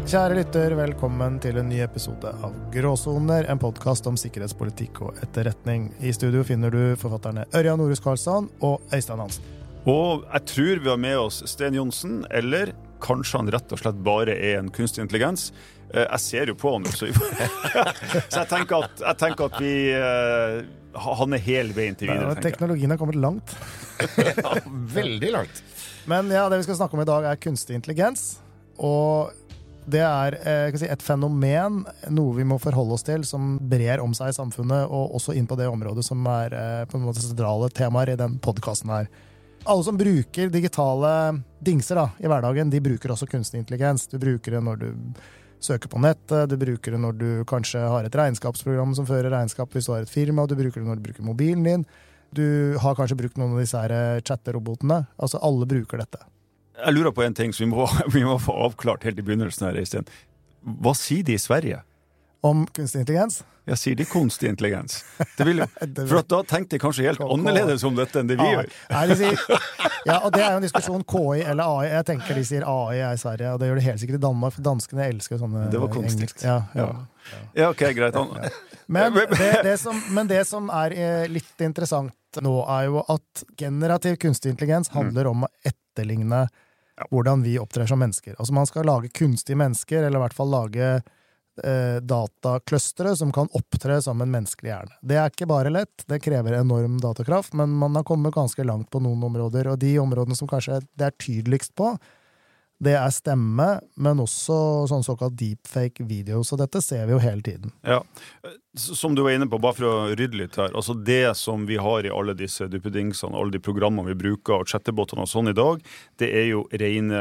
Kjære lytter, velkommen til en ny episode av Gråsoner, en podcast om sikkerhetspolitikk og etterretning. I studio finner du forfatterne Ørjan Norhus Karlsson og Øystein Hansen. Og jeg tror vi har med oss Sten Johnsen, eller kanskje han rett og slett bare en kunstig intelligens. Jeg ser jo på han, så jeg tenker at vi... han hel veien til videre, tenker jeg. Teknologien har kommet langt. Ja, veldig langt. Men ja, det vi skal snakke om i dag kunstig intelligens, og det et fenomen, noe vi må forholde oss til, som brer om seg i samfunnet, og også inn på det området som på en måte sentrale temaer i den podcasten her. Alle som bruker digitale dingser i hverdagen, de bruker også kunstig intelligens. Du bruker det når du søker på nettet, du bruker det når du kanskje har et regnskapsprogram som fører regnskap hvis du har et firma, du bruker det når du bruker mobilen din, du har kanskje brukt noen av disse her chatterobotene. Altså alle bruker dette. Jeg lurer på en ting som vi må få avklart helt i begynnelsen her, Øystein. Hva sier de i Sverige? Om kunstig intelligens? Ja, sier de kunstig intelligens? For da tenkte jeg kanskje helt annerledes om dette enn det vi gjør. Nei, de sier, ja, og det jo en diskusjon, KI eller AI. Jeg tenker de sier AI i Sverige, og det gjør de helt sikkert i Danmark, for danskene elsker sånne det var kunstig. Ja, ok, greit. Men det som litt interessant nå jo at generativ kunstig intelligens handler om å etterligne hvordan vi opptrer som mennesker. Altså man skal lage kunstige mennesker, eller i hvert fall lage datakløstere som kan opptre som en menneskelig hjerne. Det ikke bare lett, det krever enorm datakraft, men man har kommet ganske langt på noen områder, og de områdene som kanskje det tydeligst på, det stemme, men også sånn såkalt deepfake videos, og dette ser vi jo hele tiden. Ja, som du var inne på, bare for å rydde litt her, altså det som vi har i alle disse duppedingsene, alle de programmene vi bruker, og chatterbotene og sånn i dag, det jo rene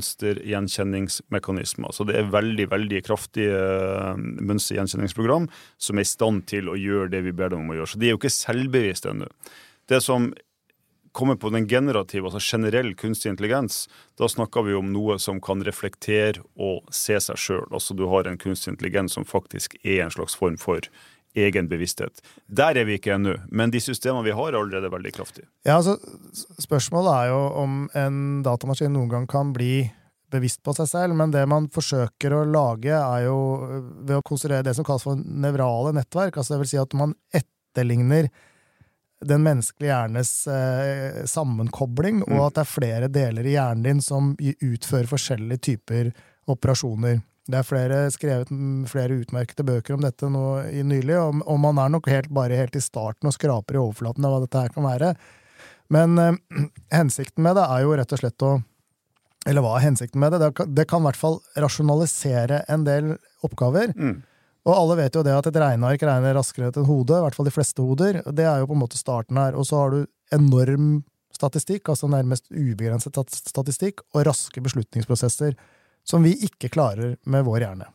mønstergjenkjenningsmekanismer. Så det veldig, veldig kraftige mønstergjenkjenningsprogram som i stand til å gjøre det vi ber dem om å gjøre. Så de jo ikke selvbevisst ennå. Det som kommer på den generative, altså generell kunstig intelligens, da snakker vi om noe som kan reflektere og se seg selv. Altså du har en kunstig intelligens som faktisk en slags form for egen bevissthet. Der vi ikke ennå, men de systemene vi har allerede veldig kraftige. Ja, altså spørsmålet jo om en datamaskin noen gang kan bli bevisst på seg selv, men det man forsøker å lage jo ved å konstruere det som kalles for nevrale nettverk, altså det vil si at man etterligner den menneskelige hjernes sammenkobling, og at det flere deler i hjernen din som utfører forskjellige typer operasjoner. Det skrevet flere utmerkede bøker om dette nå nylig, og man nok bare helt i starten og skraper i overflaten av hva dette her kan være. Men hensikten med det jo rett og slett eller hva hensikten med det? Det kan i hvert fall rasjonalisere en del oppgaver, og alle vet jo det at et regneark regner raskere enn et hode, i hvert fall de fleste hoder. Det jo på en måte starten her. Og så har du enorm statistikk, altså nærmest ubegrenset statistikk, og raske beslutningsprosesser som vi ikke klarer med vår hjerne.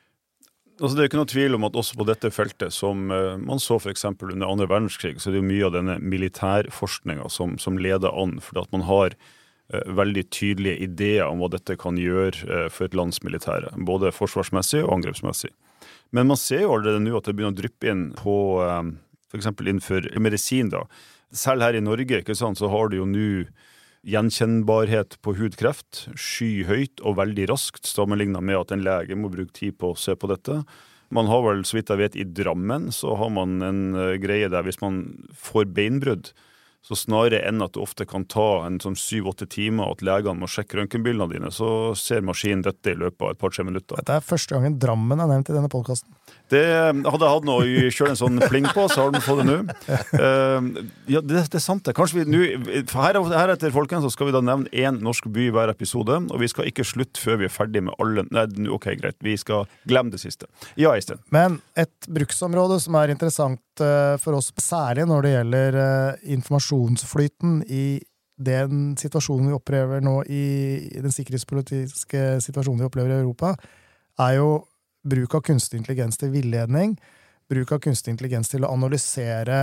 Altså det ikke noe tvil om at også på dette feltet, som man så for eksempel under andre verdenskrig, så det jo mye av denne militærforskningen som leder an, fordi at man har veldig tydelige ideer om hva dette kan gjøre for et lands militære, både forsvarsmessig og angrepsmessig. Men man ser jo allerede nå at det begynner å dryppe inn på, for eksempel innenfor medisin da. Selv her i Norge, ikke sant, så har du jo nå gjenkjennbarhet på hudkreft, skyhøyt og veldig raskt, sammenlignet med at en lege må bruke tid på å se på dette. Man har vel, så vidt jeg vet, i Drammen, så har man en greie der hvis man får beinbrudd, så snarere enn at det ofte kan ta en sånn 7-8 timer, at legene må sjekke røntgenbildene dine, så ser maskinen dette i løpet av et par-tre minutter. Dette første gangen Drammen nevnt i denne podcasten. Det hadde jeg hatt noe å kjøre en sånn pling på, så har de fått det nå. Ja, det sant det. Kanskje vi nå, heretter folkens, så skal vi da nevne en norsk by i hver episode, og vi skal ikke slutte før vi ferdig med alle. Nei, ok, greit. Vi skal glemme det siste. Ja, Øystein. Men et bruksområde som interessant for oss, særlig når det gjelder informasjonsflyten i den situasjonen vi opplever nå i den sikkerhetspolitiske situasjonen vi opplever i Europa, jo bruk av kunstig intelligens til villedning, bruk av kunstig intelligens til å analysere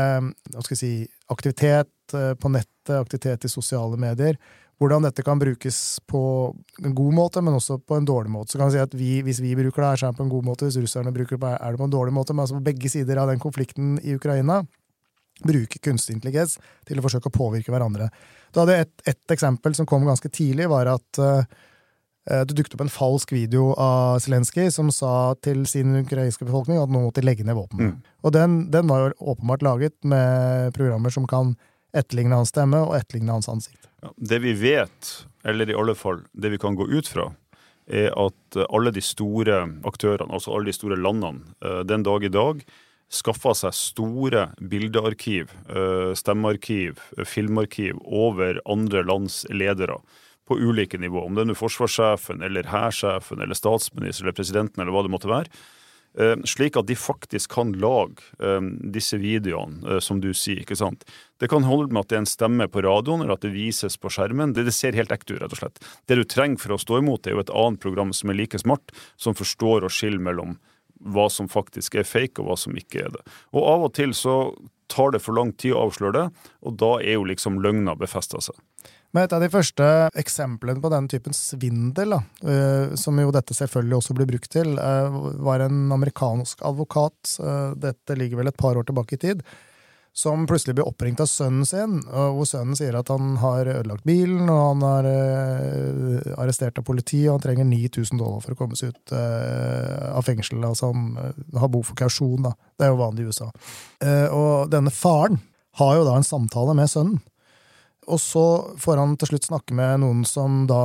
aktivitet på nettet, aktivitet i sosiale medier, hvordan dette kan brukes på en god måte, men også på en dårlig måte. Så kan vi si at hvis vi bruker det så på en god måte, hvis russerne bruker det, det på en dårlig måte, men altså på begge sider av den konflikten i Ukraina, bruker kunstig intelligens til å forsøke å påvirke hverandre. Da hadde et eksempel som kom ganske tidlig, var at det dukket opp en falsk video av Zelenskyj som sa til sin ukrainske befolkning at nå måtte de legge ned våpen. Og den var jo åpenbart laget med programmer som kan etterligne hans stemme og etterligne hans ansikt. Ja, det vi vet, eller i alle fall det vi kan gå ut fra, at alle de store aktørene, altså alle de store landene, den dag i dag skaffa seg store bildearkiv, stemmearkiv, filmarkiv over andre lands ledere på ulike nivå. Om det er forsvarssjefen, eller hærsjefen, eller statsminister, eller presidenten, eller hva det måtte være. Slik at de faktisk kan lage disse videoene, som du sier, ikke sant? Det kan holde med at det er en stemme på radioen, eller at det vises på skjermen. Det ser helt ekte ut, rett og slett. Det du trenger for å stå imot er jo et annet program som er like smart, som forstår å skille mellom hva som faktisk er fake, og hva som ikke er det. Og av og til så tar det for lang tid å avsløre det, og da er jo liksom løgna befestet seg. Men et av de første eksemplene på den typen svindel, som jo dette selvfølgelig også blir brukt til, var en amerikansk advokat, dette ligger vel et par år tilbake i tid, som plutselig blir oppringt av sønnen sin, hvor sønnen sier at han har ødelagt bilen, og han er arrestert av politi, og han trenger $9,000 for å komme seg ut av fengsel. Altså han har behov for kausjon, da. Det er jo vanlig i USA. Og denne faren har jo da en samtale med sønnen. Og så får han til slutt snakke med noen som da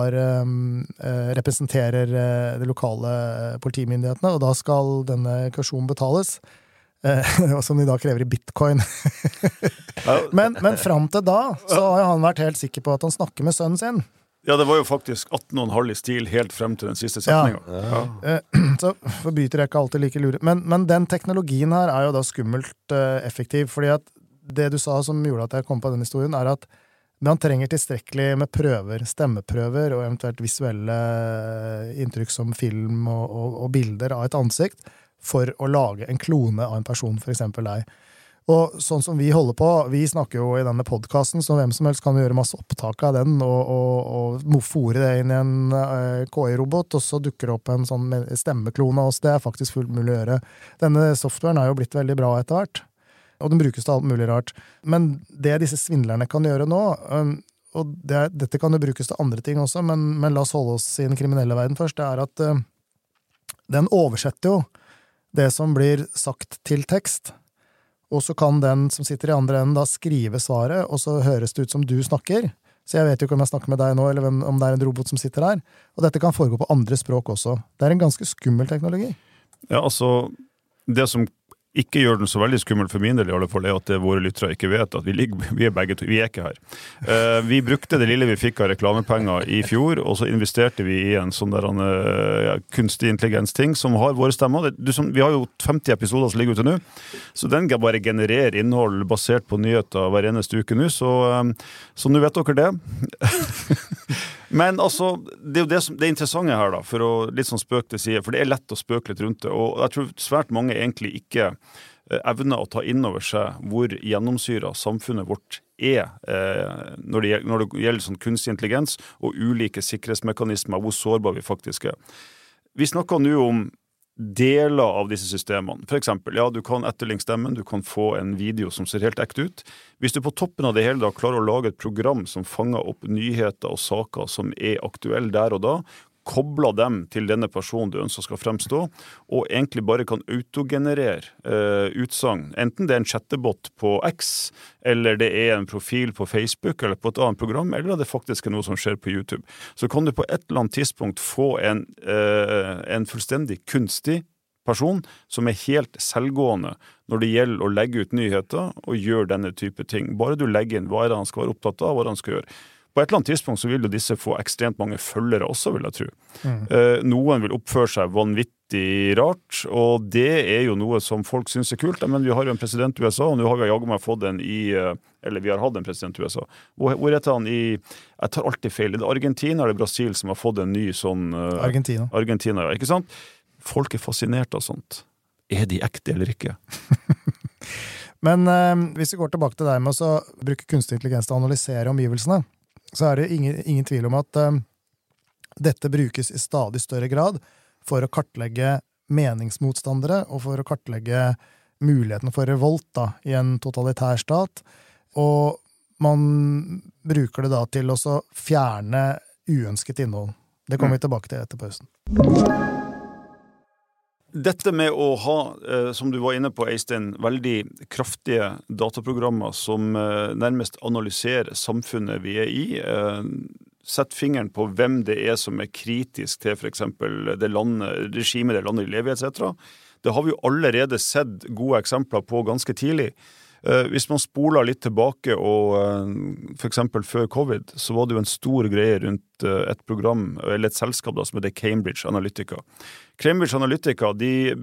representerer de lokale politimyndighetene, og da skal denne kausjonen betales, som de da krever i bitcoin. men frem til da så har han vært helt sikker på at han snakker med sønnen sin. Ja, det var jo faktisk 18,5 i stil helt frem til den siste setningen. Ja. Så forbryter jeg ikke alltid like lure. Men den teknologien her er jo da skummelt effektiv, fordi at det du sa som gjorde at jeg kom på den historien, er at man trenger tilstrekkelig med prøver, stemmeprøver og eventuelt visuelle inntrykk som film og bilder av et ansikt for å lage en klone av en person, for eksempel deg. Og sånn som vi holder på, vi snakker jo i denne podcasten, så hvem som helst kan gjøre masse opptak av den og fore det inn i en KI-robot, og så dukker det opp en sånn stemmeklone av oss. Det er faktisk fullt mulig å gjøre. Denne softwaren er jo blitt veldig bra etter hvert. Og den brukes til alt mulig rart. Men det disse svindlerne kan gjøre nå, og dette kan jo brukes til andre ting også, men la oss holde oss i den kriminelle verden først, det er at den oversetter jo det som blir sagt til tekst, og så kan den som sitter i andre enden da skrive svaret, og så høres det ut som du snakker. Så jeg vet jo ikke om jeg snakker med deg nå, eller om det er en robot som sitter her. Og dette kan foregå på andre språk også. Det er en ganske skummel teknologi. Ja, altså, det som ikke gjør den så veldig skummel for min del i alle fall, er at det våre lyttere ikke vet at vi er begge to, vi er ikke her. Vi brukte det lille vi fikk av reklamepenger i fjor, og så investerte vi i en sånn der kunstig intelligens-ting som har våre stemmer. Vi har jo 50 episoder som ligger ute nå, så den bare genererer innhold basert på nyheter hver eneste uke nå, så nå vet dere det. Men altså, det er jo det interessante her da, for å litt sånn spøke til side, for det er lett å spøke litt rundt det, og jeg tror svært mange egentlig ikke evner å ta inn over seg hvor gjennomsyret samfunnet vårt er når det gjelder sånn kunstig intelligens og ulike sikkerhetsmekanismer, hvor sårbar vi faktisk er. Vi snakker nå om deler av disse systemene. For eksempel, ja, du kan etterligne stemmen, du kan få en video som ser helt ekte ut. Hvis du på toppen av det hele da klarer å lage et program som fanger opp nyheter og saker som er aktuelle der og da, kobler dem til denne personen du ønsker skal fremstå, og egentlig bare kan autogenerere utsagn. Enten det er en chattebot på X, eller det er en profil på Facebook, eller på et annet program, eller det faktisk er noe som skjer på YouTube. Så kan du på et eller annet tidspunkt få en fullstendig kunstig person som er helt selvgående når det gjelder å legge ut nyheter og gjøre denne type ting. Bare du legger inn hva er det han skal være opptatt av, hva han skal gjøre. På et eller annet tidspunkt så vil jo disse få ekstremt mange følgere også, vil jeg tro. Noen vil oppføre seg vanvittig rart, og det er jo noe som folk synes er kult. Men vi har jo en president i USA, og nå har vi jagget meg fått en eller vi har hatt en president i USA. Hvor heter han jeg tar alltid feil, det er Argentina eller Brasil som har fått en ny sånn Argentina, ja, ikke sant? Folk er fascinert av sånt. Er de ekte eller ikke? Men hvis vi går tilbake til deg med å bruke kunstig intelligens til å analysere omgivelsene, så er det ingen tvil om at dette brukes i stadig større grad for å kartlegge meningsmotstandere og for å kartlegge muligheten for revolt da, i en totalitær stat. Og man bruker det da til å fjerne uønsket innhold. Det kommer vi tilbake til etter pausen. Dette med å ha, som du var inne på, Øystein, veldig kraftige dataprogrammer som nærmest analyserer samfunnet vi i, sett fingeren på hvem det som kritisk til for eksempel det regimet det landet lever i, etc. Det har vi jo allerede sett gode eksempler på ganske tidlig. Hvis man spoler litt tilbake, og for eksempel før covid, så var det jo en stor greie rundt et program, eller et selskap da, som heter Cambridge Analytica. Cambridge Analytica, det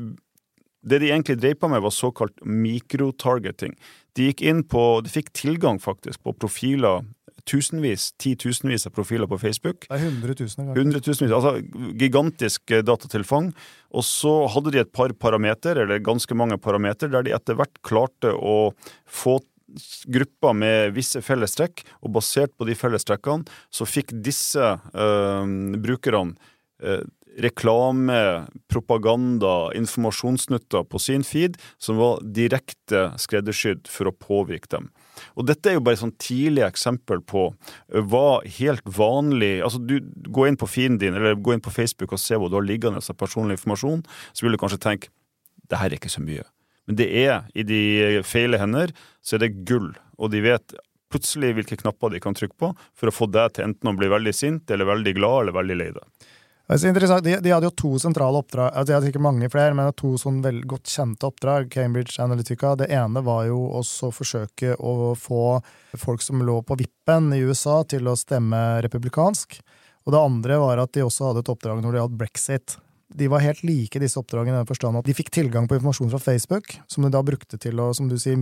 de egentlig drev på med var såkalt mikrotargeting. De fikk tilgang faktisk på profiler, titusenvis av profiler på Facebook. Det 100 000. 100 000, altså gigantisk datatilfang. Og så hadde de et par parameter, eller ganske mange parameter, der de etter hvert klarte å få grupper med visse fellestrekk, og basert på de fellestrekkene, så fikk disse brukerne reklame, propaganda, informasjonsnytter på sin feed, som var direkte skreddersydd for å påvirke dem. Og dette jo bare sånn tidlig eksempel på hva helt vanlig, altså du går inn på feeden din, eller går inn på Facebook og ser hvor du har liggende av personlig informasjon, så vil du kanskje tenke, det her ikke så mye. Men det i de feile hender, så det gull, og de vet plutselig hvilke knapper de kan trykke på for å få deg til enten å bli veldig sint, eller veldig glad, eller veldig lei deg. Det så interessant. De hadde jo 2 sentrale oppdrag, altså de hadde ikke mange flere, men 2 sånn veldig godt kjente oppdrag, Cambridge Analytica. Det ene var jo også å forsøke å få folk som lå på vippen i USA til å stemme republikansk, og det andre var at de også hadde et oppdrag når det gjaldt Brexit. De var helt like disse oppdragene i den forstand at de fikk tilgang på informasjon fra Facebook, som de da brukte til å, som du sier,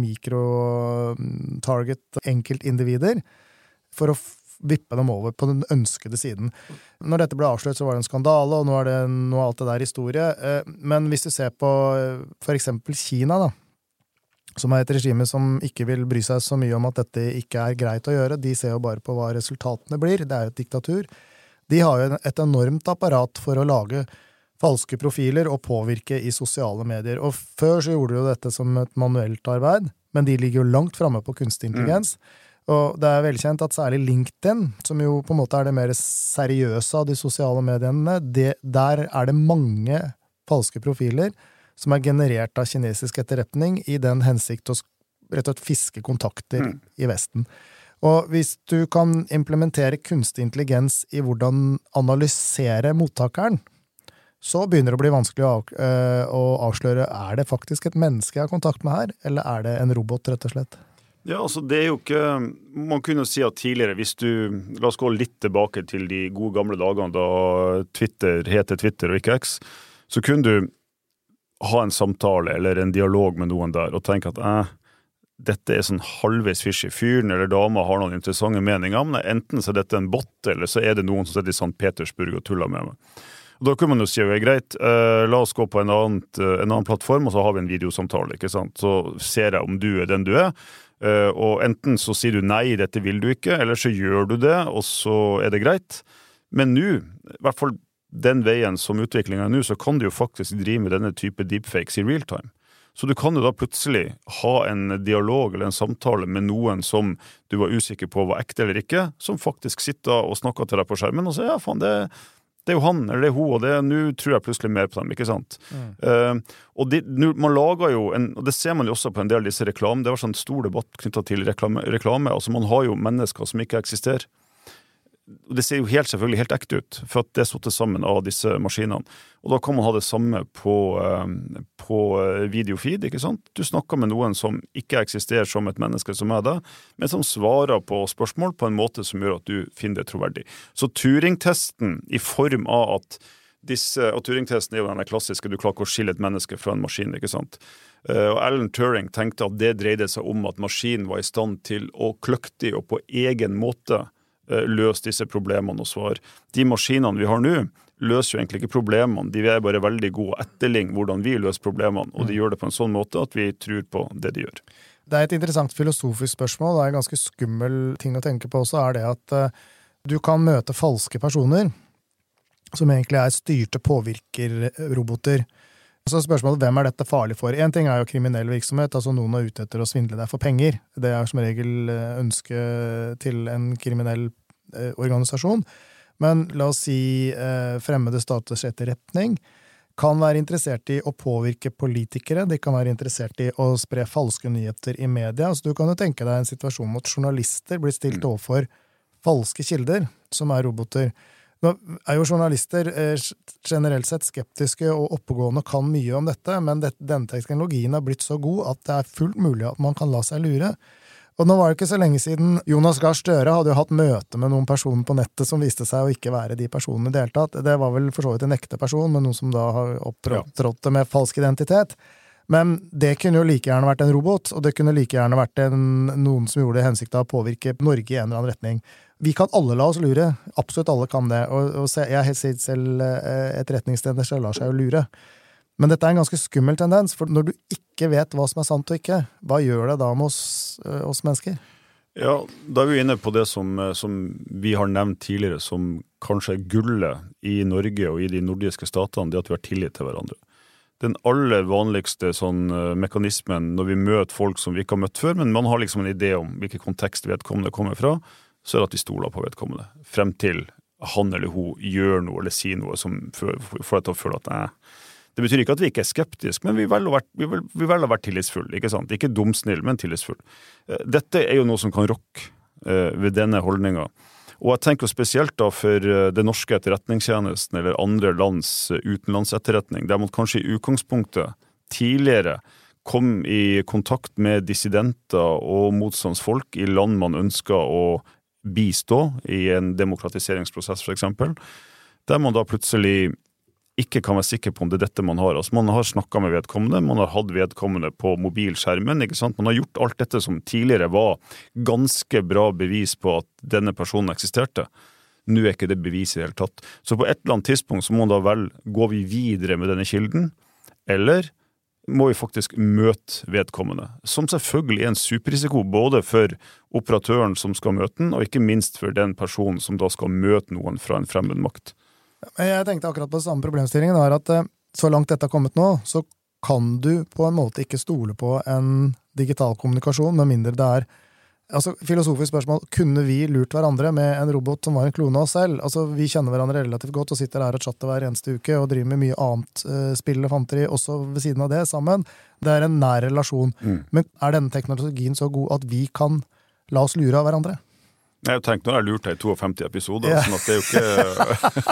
mikro-target enkeltindivider, for å vippe dem over på den ønskede siden. Når dette ble avslørt, så var det en skandale, og nå det noe alt det der historie. Men hvis du ser på for eksempel Kina, da, som et regime som ikke vil bry seg så mye om at dette ikke greit å gjøre, de ser jo bare på hva resultatene blir, det jo et diktatur. De har jo et enormt apparat for å lage falske profiler og påvirke i sosiale medier. Og før så gjorde de jo dette som et manuelt arbeid, men de ligger jo langt fremme på kunstig intelligens. Og det velkjent at særlig LinkedIn, som jo på en måte det mer seriøse av de sosiale mediene, der det mange falske profiler som generert av kinesisk etterretning i den hensikt å rett og slett fiske kontakter i Vesten. Og hvis du kan implementere kunstig intelligens i hvordan analysere mottakeren, så begynner det å bli vanskelig å avsløre, det faktisk et menneske jeg har kontakt med her, eller det en robot, rett og slett? Ja, altså det jo ikke, man kunne jo si at tidligere, hvis du, la oss gå litt tilbake til de gode gamle dagene da Twitter heter Twitter og ikke X, så kunne du ha en samtale eller en dialog med noen der og tenke at dette sånn halvveis fishy, fyren eller dama har noen interessante meninger, men enten så dette en bot, eller så det noen som sitter i St. Petersburg og tuller med meg. Og da kunne man jo si, greit, la oss gå på en annen plattform, og så har vi en videosamtale, ikke sant? Så ser jeg om du den du og enten så sier du nei, dette vil du ikke, eller så gjør du det, og så det greit. Men nå, i hvert fall den veien som utviklingen nå, så kan du jo faktisk drive med denne type deepfakes i real time. Så du kan jo da plutselig ha en dialog eller en samtale med noen som du var usikker på var ekte eller ikke, som faktisk sitter og snakker til deg på skjermen og sier, ja faen, det jo han, eller det hun, og nå tror jeg plutselig mer på dem, ikke sant? Og man lager jo, og det ser man jo også på en del av disse reklame, det var sånn stor debatt knyttet til reklame, altså man har jo mennesker som ikke eksisterer. Og det ser jo selvfølgelig helt ekte ut, for at det satt sammen av disse maskinene. Og da kan man ha det samme på videofeed, ikke sant? Du snakker med noen som ikke eksisterer som et menneske som deg, men som svarer på spørsmål på en måte som gjør at du finner det troverdig. Så Turing-testen i form av at og Turing-testen jo den klassiske, du klarer ikke å skille et menneske fra en maskin, ikke sant? Og Alan Turing tenkte at det dreide seg om at maskinen var i stand til å kløktig og på egen måte løse disse problemene og svar. De maskinene vi har nå løser jo egentlig ikke problemene, de bare veldig gode etterligning hvordan vi løser problemene, og de gjør det på en sånn måte at vi tror på det de gjør. Det et interessant filosofisk spørsmål, det en ganske skummel ting å tenke på også, det at du kan møte falske personer som egentlig styrte påvirkerroboter. Så spørsmålet, hvem dette farlig for? En ting jo kriminell virksomhet, altså noen ute etter å svindle deg for penger. Det som regel ønske til en kriminell organisasjon. men la oss si fremmede staters etterretning, kan være interessert i å påvirke politikere, de kan være interessert i å spre falske nyheter i media, så du kan jo tenke deg en situasjon mot journalister blir stilt overfor falske kilder, som roboter. Nå jo journalister generelt sett skeptiske og oppegående kan mye om dette, men denne teknologien har blitt så god at det fullt mulig at man kan la seg lure. Og nå var det ikke så lenge siden Jonas Gahr Støre hadde jo hatt møte med noen personer på nettet som viste seg å ikke være de personene i det hele tatt. Det var vel for så vidt en ekte person, men noen som da har opptrådt med falsk identitet. Men det kunne jo like gjerne vært en robot, og det kunne like gjerne vært noen som gjorde det hensikt av å påvirke Norge i en eller annen retning. Vi kan alle la oss lure, absolutt alle kan det, og jeg helt sikkert selv etterretningstjenester lar seg jo lure. Men dette en ganske skummel tendens, for når du ikke vet hva som sant og ikke, hva gjør det da med oss mennesker? Ja, da vi inne på det som vi har nevnt tidligere, som kanskje gullet i Norge og i de nordiske statene, det at vi har tillit til hverandre. Den aller vanligste mekanismen når vi møter folk som vi ikke har møtt før, men man har liksom en idé om hvilken kontekst vedkommende kommer fra, så det at vi stoler på vedkommende. Frem til han eller hun gjør noe eller sier noe som får deg til å føle at det betyr ikke at vi ikke skeptiske, men vi velger å være tillitsfull, ikke sant? Ikke dumsnill, men tillitsfull. Dette jo noe som kan rokke ved denne holdningen. Og jeg tenker spesielt da for det norske etterretningstjenesten eller andre lands utenlandsetterretning, der man kanskje i utgangspunktet tidligere kom i kontakt med dissidenter og motstandsfolk i land man ønsker å bistå i en demokratiseringsprosess for eksempel, der man da plutselig ikke kan være sikker på om det dette man har. Altså man har snakket med vedkommende, man har hatt vedkommende på mobilskjermen, ikke sant? Man har gjort alt dette som tidligere var ganske bra bevis på at denne personen eksisterte. Nå ikke det bevis i det hele tatt. Så på et eller annet tidspunkt så må man da vel gå vi videre med denne kilden, eller må vi faktisk møte vedkommende, som selvfølgelig en superrisiko både for operatøren som skal møte den, og ikke minst for den personen som da skal møte noen fra en fremmed makt. Jeg tenkte akkurat på samme problemstillingen, at så langt dette har kommet nå, så kan du på en måte ikke stole på en digital kommunikasjon, med mindre det altså filosofisk spørsmål, kunne vi lurt hverandre med en robot som var en klone av oss selv? Altså vi kjenner hverandre relativt godt og sitter her og chatter hver eneste uke og driver med mye annet spill og fanteri også ved siden av det sammen. Det en nær relasjon. Men denne teknologien så god at vi kan la oss lure av hverandre? Jeg har tenkt, nå har jeg lurt deg i 52 episoder, sånn at det jo ikke...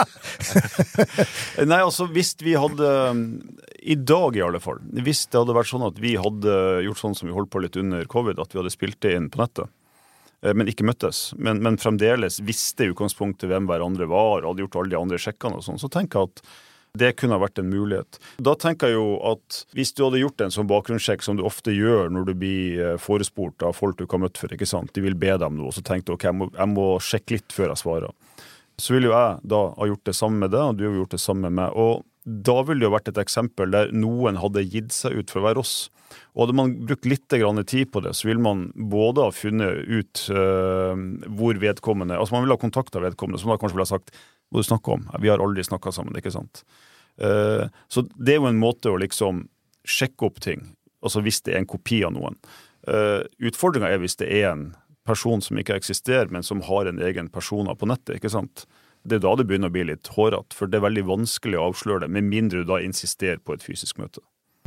Nei, altså, hvis vi hadde, i dag i alle fall, hvis det hadde vært sånn at vi hadde gjort sånn som vi holdt på litt under covid, at vi hadde spilt det inn på nettet, men ikke møttes, men fremdeles visste i utgangspunktet hvem hverandre var, og hadde gjort alle de andre sjekkene og sånn, så tenker jeg at det kunne ha vært en mulighet. Da tenker jeg jo at hvis du hadde gjort en sånn bakgrunnssjekk som du ofte gjør når du blir forespurt av folk du ikke har møtt før, ikke sant? De vil be dem noe, så tenkte du, ok, jeg må sjekke litt før jeg svarer. Så ville jo jeg da ha gjort det samme med deg, og du har gjort det samme med meg. Og da ville det jo vært et eksempel der noen hadde gitt seg ut for å være oss. Og hadde man brukt litt grann tid på det, så vil man både ha funnet ut hvor vedkommende, altså man vil ha kontaktet vedkommende, som da kanskje ville ha sagt, hva du snakker om? Vi har aldri snakket sammen, ikke sant? Så det jo en måte å liksom sjekke opp ting, altså hvis det en kopi av noen. Utfordringen hvis det en person som ikke eksisterer, men som har en egen person på nettet, ikke sant? Det da det begynner å bli litt hårete, for det veldig vanskelig å avsløre det, med mindre du da insisterer på et fysisk møte.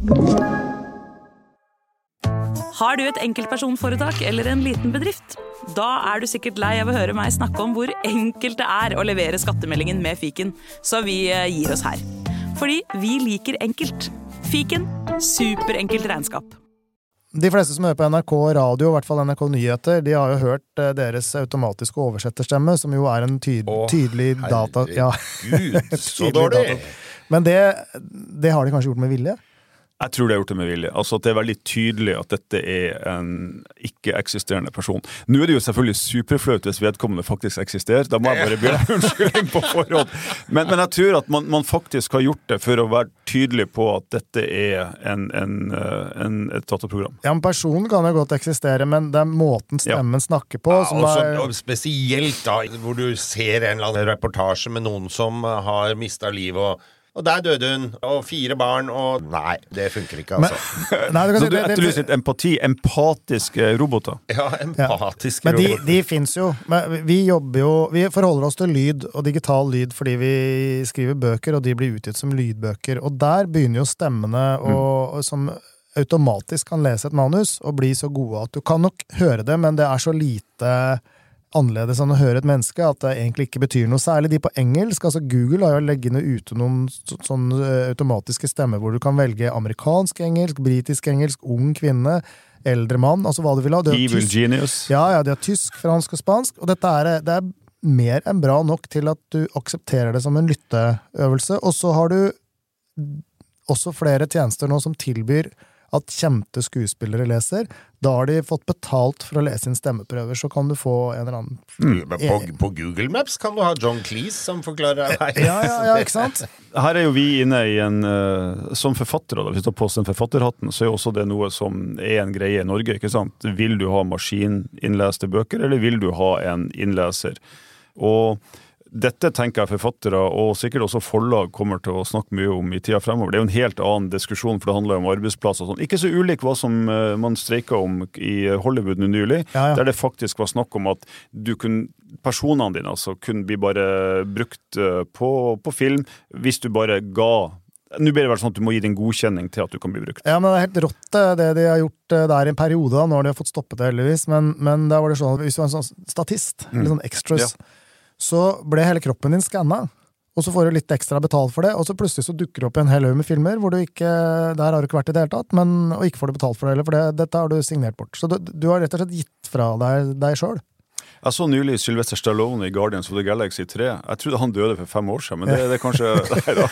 Har du et enkeltpersonforetak eller en liten bedrift? Da du sikkert lei av å høre meg snakke om hvor enkelt det å levere skattemeldingen med Fiken, så vi gir oss her. Fordi vi liker enkelt. Fiken, superenkelt regnskap. De fleste som hører på NRK Radio, i hvert fall NRK Nyheter, de har jo hørt deres automatiske oversetterstemme, som jo en tydelig data... Ja, så dårlig! Men det har de kanskje gjort med vilje? Jeg tror det har gjort det med vilje. Altså at det veldig tydelig at dette en ikke-eksisterende person. Nå det jo selvfølgelig superfløt hvis vedkommende faktisk eksisterer. Da må jeg bare be om unnskyldning på forhånd. Men jeg tror at man faktisk har gjort det for å være tydelig på at dette et dataprogram. Ja, men personen kan jo godt eksistere, men det måten stemmen snakker på som og spesielt da, hvor du ser en eller annen reportasje med noen som har mistet livet og Og der døde hun, og 4 barn, og nei, det funker ikke, altså. Nei, Så du etterlyser litt empati, empatiske roboter? Ja, empatiske Men roboter. de finnes jo. Men vi jobber jo, vi forholder oss til lyd og digital lyd fordi vi skriver bøker, og de blir utgitt som lydbøker. Og der begynner jo stemmene som automatisk kan lese et manus og bli så gode at du kan nok høre det, men det så lite annerledes enn å høre et menneske, at det egentlig ikke betyr noe. Særlig de på engelsk, altså Google har jo legget ute noen sånne automatiske stemmer hvor du kan velge amerikansk engelsk, britisk engelsk, ung kvinne, eldre mann, altså hva du vil ha. Evil genius. Ja, det tysk, fransk og spansk, og dette det mer enn bra nok til at du aksepterer det som en lytteøvelse, og så har du også flere tjenester nå som tilbyr at kjente skuespillere leser. Da har de fått betalt for å lese inn stemmeprøver, så kan du få en eller annen... På Google Maps kan du ha John Cleese som forklarer deg. Ja, ikke sant? Her jo vi inne i en... Som forfattere, da, hvis du tar på den forfatterhatten, så også det noe som en greie i Norge, ikke sant? Vil du ha maskininnleste bøker, eller vil du ha en innleser? Og dette tenker jeg forfattere, og sikkert også forlag kommer til å snakke mye om i tida fremover. Det jo en helt annen diskusjon, for det handler jo om arbeidsplasser og sånn. Ikke så ulik hva som man streiket om i Hollywood nylig, der det faktisk var snakk om at personene dine altså, kunne bli bare brukt på film, hvis du bare ga. Nå blir det vel sånn at du må gi din godkjenning til at du kan bli brukt. Ja, men det helt rått det de har gjort der i en periode, da, når de har fått stoppet det heldigvis, men da var det sånn at hvis du var en sånn statist, eller sånn extras, så ble hele kroppen din skannet, og så får du litt ekstra betalt for det, og så plutselig så dukker det opp en hel haug med filmer, hvor der har du ikke vært i det hele tatt, og ikke får du betalt for det heller, for dette har du signert bort. Så du har rett og slett gitt fra deg selv. Jeg så nylig Sylvester Stallone i Guardians of the Galaxy 3. Jeg trodde han døde for 5 år siden, men det kanskje... Nei da.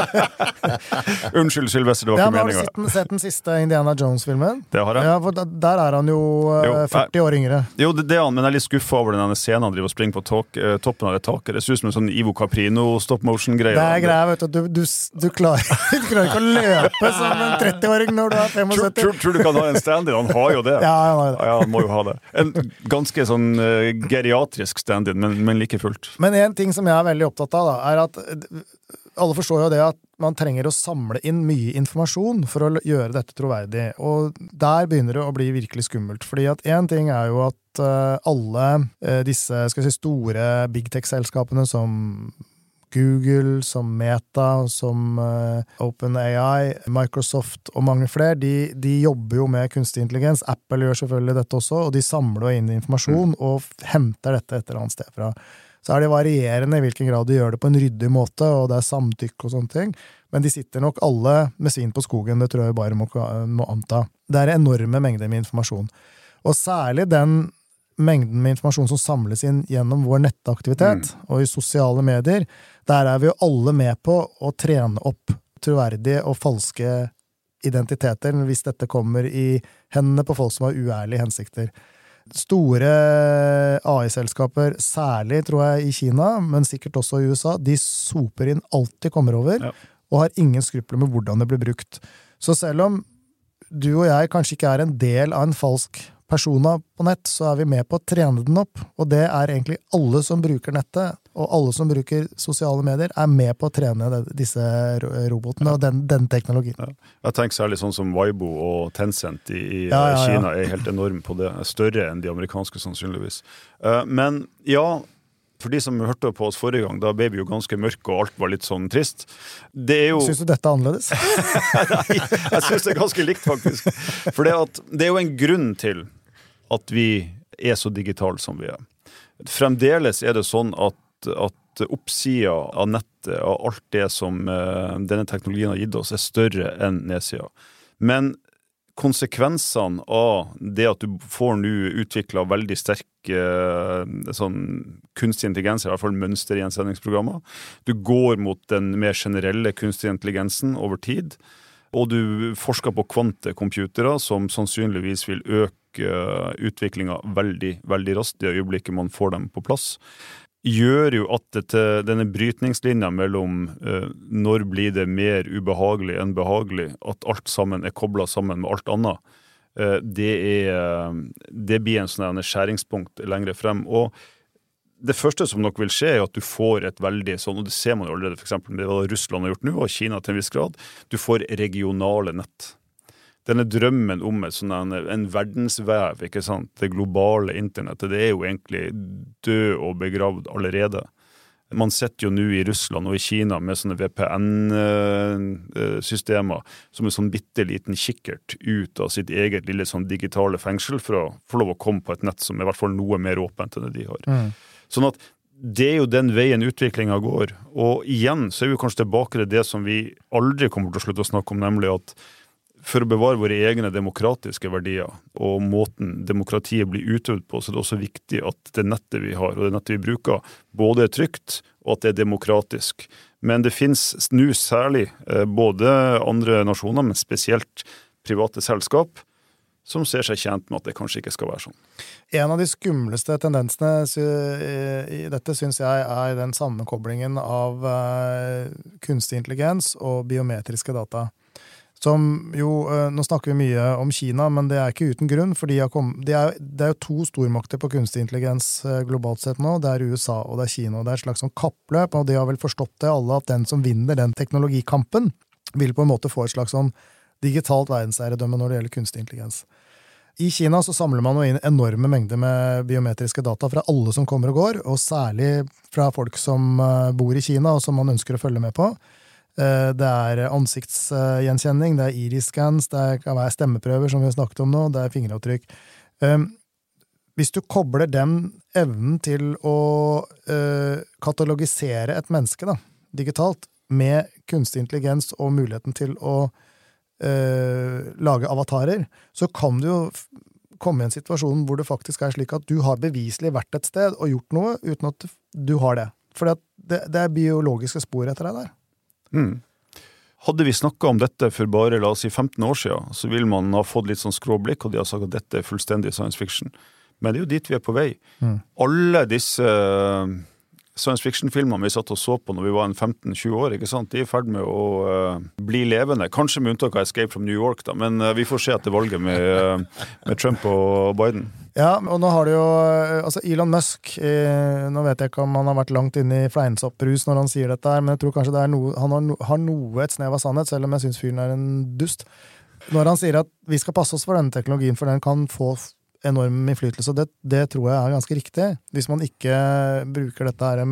Unnskyld, Sylvester, det var ikke meningen. Har du sett den siste Indiana Jones-filmen? Det har jeg. Ja, for der han jo 40 år yngre. Jo, det han, men jeg litt skuffet over denne scenen han driver og springer på toppen av det taket. Det ser ut som en sånn Ivo Caprino stop-motion-greie. Det greia, vet du. Du klarer ikke å løpe som en 30-åring når du 75. Tror du kan ha en stand-in? Han har jo det. Ja, han har det. Ja, han må jo ha det. En ganske sånn geriatrisk stand-in, men like fullt. Men en ting som jeg veldig opptatt av, da, at alle forstår jo det at man trenger å samle inn mye informasjon for å gjøre dette troverdig, og der begynner det å bli virkelig skummelt, fordi at en ting jo at alle disse store big tech-selskapene som Google, som Meta, som OpenAI, Microsoft og mange flere, de jobber jo med kunstig intelligens. Apple gjør selvfølgelig dette også, og de samler jo inn informasjon og henter dette et eller annet sted fra. Så det varierende i hvilken grad de gjør det på en ryddig måte, og det samtykke og sånne ting. Men de sitter nok alle med svin på skogen, det tror jeg bare må anta. Det enorme mengder med informasjon. Og særlig den mengden med informasjon som samles inn gjennom vår nettaktivitet og i sosiale medier, der vi jo alle med på å trene opp troverdige og falske identiteter hvis dette kommer i hendene på folk som har uærlige hensikter. Store AI-selskaper, særlig tror jeg i Kina, men sikkert også i USA, de soper inn alt de kommer over, og har ingen skrupler med hvordan det blir brukt. Så selv om du og jeg kanskje ikke en del av en falsk persona på nett, så vi med på å trene den opp, og det egentlig alle som bruker nettet, og alle som bruker sosiale medier, med på å trene disse robotene og den teknologien. Ja. Jeg tenker særlig sånn som Weibo og Tencent i Kina helt enorm på det, større enn de amerikanske sannsynligvis. Men ja, for de som hørte på oss forrige gang, da ble vi jo ganske mørke, og alt var litt sånn trist. Synes du dette annerledes? Nei, jeg synes det ganske likt faktisk. For det jo en grunn til at vi så digitale som vi Fremdeles det sånn at oppsida av nettet og alt det som denne teknologien har gitt oss større enn nedsida. Men konsekvensene av det at du får nå utviklet veldig sterke sånn kunstig intelligens, i hvert fall mønstergjensendingsprogrammer. Du går mot den mer generelle kunstig intelligensen over tid, og du forsker på kvantecomputere som sannsynligvis vil øke utviklingen veldig, veldig raskt i øyeblikket man får dem på plass. Gjør jo at denne brytningslinjen mellom når blir det mer ubehagelig enn behagelig, at alt sammen koblet sammen med alt annet, det blir en sånn skjæringspunkt lengre frem. Og det første som nok vil skje at du får et veldig sånn, og det ser man jo allerede for eksempel med hva Russland har gjort nå, og Kina til en viss grad, du får regionale nett. Denne drømmen om en verdensvev, ikke sant? Det globale internettet, det jo egentlig død og begravd allerede. Man setter jo nå i Russland og i Kina med sånne VPN-systemer som sånn bitteliten kikkert ut av sitt eget lille sånn digitale fengsel for å få lov å komme på et nett som i hvert fall noe mer åpent enn det de har. Sånn at det jo den veien utviklingen går. Og igjen så vi kanskje tilbake til det som vi aldri kommer til å slutte å snakke om, nemlig at for å bevare våre egne demokratiske verdier og måten demokratiet blir utøvd på, så det også viktig at det nettet vi har og det nettet vi bruker både trygt og at det demokratisk. Men det finnes nå særlig både andre nasjoner, men spesielt private selskap, som ser seg tjent med at det kanskje ikke skal være sånn. En av de skumleste tendensene i dette synes jeg den sammenkoblingen av kunstig intelligens og biometriske data. Som jo, nå snakker vi mye om Kina, men det ikke uten grunn, for det jo to stormakter på kunstig intelligens globalt sett nå, det USA og det Kina, og det et slags sånn kappløp, og de har vel forstått det alle, at den som vinner den teknologikampen, vil på en måte få et slags sånn digitalt verdensherredømme når det gjelder kunstig intelligens. I Kina så samler man jo inn enorme mengder med biometriske data fra alle som kommer og går, og særlig fra folk som bor i Kina, og som man ønsker å følge med på. Det ansiktsgjenkjenning, det iris-scans, det kan være stemmeprøver som vi har snakket om nå, det fingeravtrykk. Hvis du kobler den evnen til å katalogisere et menneske digitalt med kunstig intelligens og muligheten til å lage avatarer, så kan du jo komme i en situasjon hvor det faktisk slik at du har beviselig vært et sted og gjort noe uten at du har det. For det biologiske spor etter deg der. Hadde vi snakket om dette for bare, la oss si, 15 år siden, så vil man ha fått litt sånn skråblikk, og de har sagt at dette fullstendig science fiction. Men det jo dit vi på vei. Alle disse science fiction-filmer vi satt og så på når vi var 15-20 år, ikke sant? De i ferd med å bli levende. Kanskje med unntak av Escape from New York, da, men vi får se etter valget med Trump og Biden. Ja, og nå har det jo, altså Elon Musk, nå vet jeg ikke om han har vært langt inne i fleinsoppbrus når han sier dette her, men jeg tror kanskje det noe, han har noe et snev av sannhet, selv om jeg synes fyren en dust. Når han sier at vi skal passe oss for denne teknologien, for den kan få enorm innflytelse, og det tror jeg ganske riktig. Hvis man ikke bruker dette her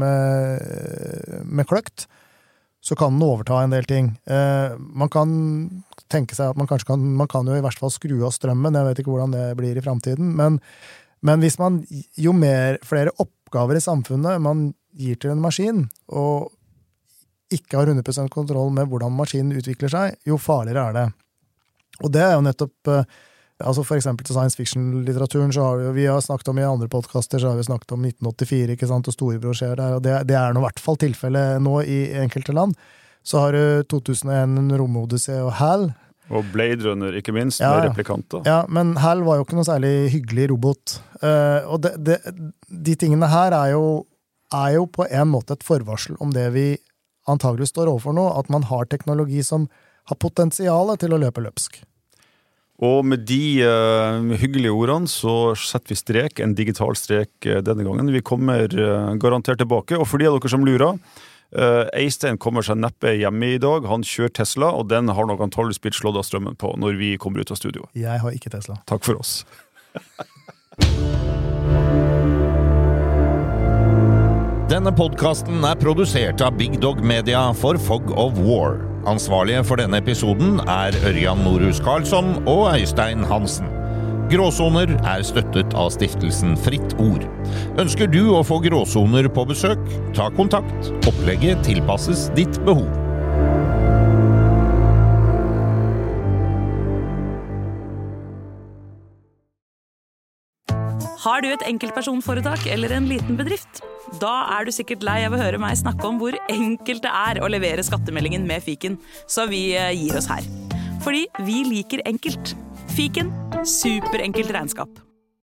med kløkt, så kan den overta en del ting. Man kan tenke seg at man kan jo i hvert fall skru av strømmen, jeg vet ikke hvordan det blir i fremtiden, men hvis man, jo flere oppgaver i samfunnet man gir til en maskin, og ikke har 100% kontroll med hvordan maskinen utvikler seg, jo farligere det. Og det jo nettopp altså for eksempel til science fiction-litteraturen så har vi har snakket om i andre podcaster, så har vi snakket om 1984, ikke sant, og Storebror skjer der, og det nå i hvert fall tilfellet nå i enkelte land. Så har du 2001 Romodyssey og HAL. Og Blade Runner, ikke minst, med replikanter. Ja, men HAL var jo ikke noe særlig hyggelig robot. Og de tingene her jo på en måte et forvarsel om det vi antagelig står overfor nå, at man har teknologi som har potensialet til å løpe løpsk. Og med de hyggelige ordene så setter vi strek, en digital strek denne gangen. Vi kommer garantert tilbake, og for de av dere som lurer, Eistein kommer seg neppe hjemme i dag. Han kjører Tesla, og den har nok antageligvis blitt slått av strømmen på når vi kommer ut av studio. Jeg har ikke Tesla. Takk for oss. Denne podcasten produsert av Big Dog Media for Fog of War. Ansvarlige for denne episoden Ørjan Norhus Karlsson og Øystein Hansen. Gråsoner støttet av stiftelsen Fritt Ord. Ønsker du å få gråsoner på besøk? Ta kontakt. Opplegget tilpasses ditt behov. Har du et enkeltpersonforetak eller en liten bedrift? Da du sikkert lei av å høre meg snakke om hvor enkelt det å levere skattemeldingen med Fiken, så vi gir oss her. Fordi vi liker enkelt. Fiken, superenkelt regnskap.